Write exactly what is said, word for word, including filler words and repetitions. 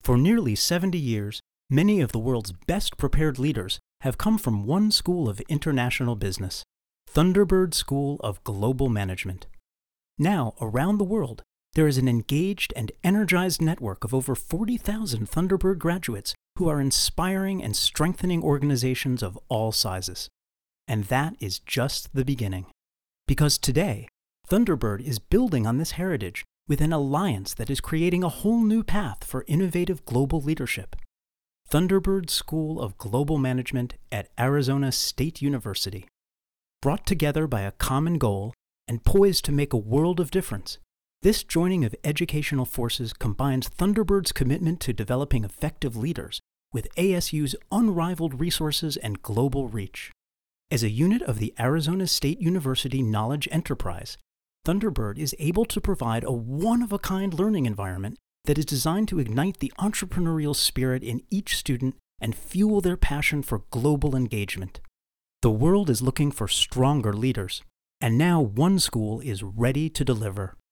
For nearly seventy years, many of the world's best prepared leaders have come from one school of international business, Thunderbird School of Global Management. Now, around the world, there is an engaged and energized network of over forty thousand Thunderbird graduates who are inspiring and strengthening organizations of all sizes. And that is just the beginning. Because today, Thunderbird is building on this heritage with an alliance that is creating a whole new path for innovative global leadership. Thunderbird School of Global Management at Arizona State University. Brought together by a common goal and poised to make a world of difference, this joining of educational forces combines Thunderbird's commitment to developing effective leaders with A S U's unrivaled resources and global reach. As a unit of the Arizona State University Knowledge Enterprise, Thunderbird is able to provide a one-of-a-kind learning environment that is designed to ignite the entrepreneurial spirit in each student and fuel their passion for global engagement. The world is looking for stronger leaders, and now one school is ready to deliver.